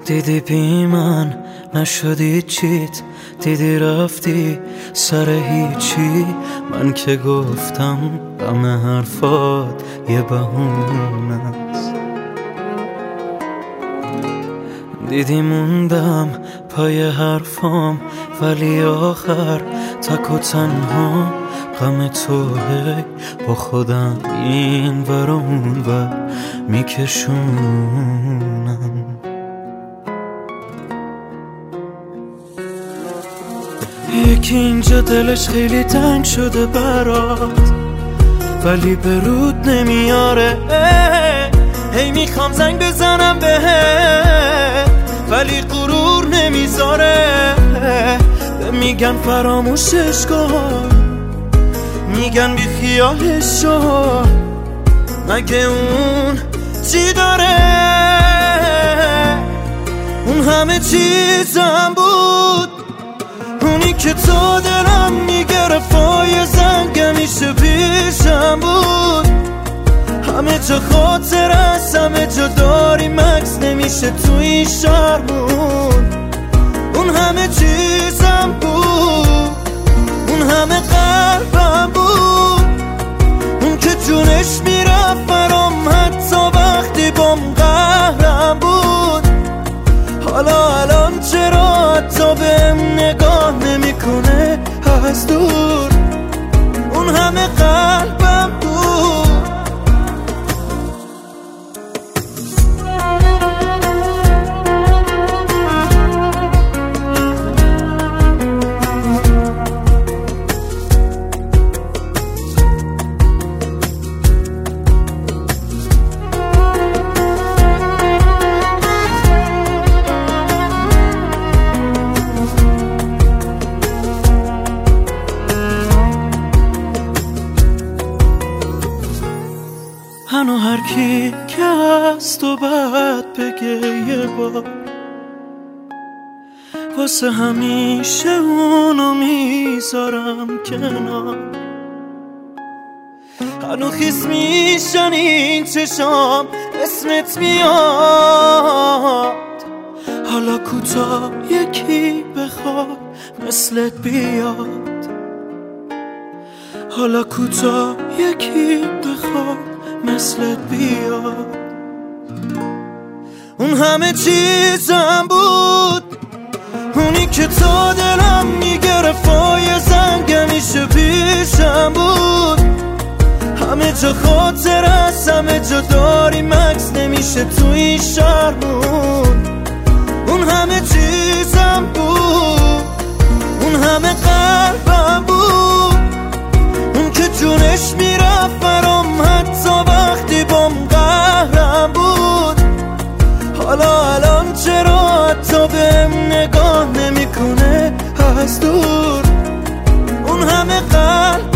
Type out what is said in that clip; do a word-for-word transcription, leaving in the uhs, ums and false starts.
دیدی بی من نشدی چیت، دیدی رفتی سر هیچی. من که گفتم غم حرفات یه بهونه است. دیدی موندم پای حرفام، ولی آخر تک و تنها غم توه. با خودم این ور و اون ور میکشونم. یکی اینجا دلش خیلی تنگ شده برات، ولی به رود نمیاره. هی میخوام زنگ بزنم بهت، ولی غرور نمیذاره. میگن فراموشش کن، میگن بی خیالش شو. مگه اون چی داره؟ اون همه چیزم بود، اونی که تو دلم میگرفت و یه زنگ همیشه پیشم بود. همه جا خاطر است، همه جا داری مکس نمیشه تو این شهر بود. اون همه چیزم بود، اون همه قلبم بود، اون که جونش میرفت برام حتی وقتی بام قهرم بود. حالا الان چرا حتی بهم نگاه نمیکنه از دور؟ اون همه قلبم بود. هنو هر کی که از تو بعد بگه یه بار، واسه همیشه اونو میذارم کنار. هنو خیس میشن این چشام، اسمت میاد. حالا کوتا یکی بخواد مثلت بیاد. حالا کوتا یکی بخواد مثلت بیاد. اون همه چیزم بود، اونی که تو دلم میگرفت و یه زنگ همیشه پیشم بود. همه جا خاطر است، همه جا داری مکس نمیشه تو این شهر بود. اون همه چیزم بود، اون همه قلبم بود، اون که جونش میرفت برام حتی وقتی بام قهرم بود. حالا الان چرا حتی بهم نگاه نمیکنه از دور؟ اون همه قلب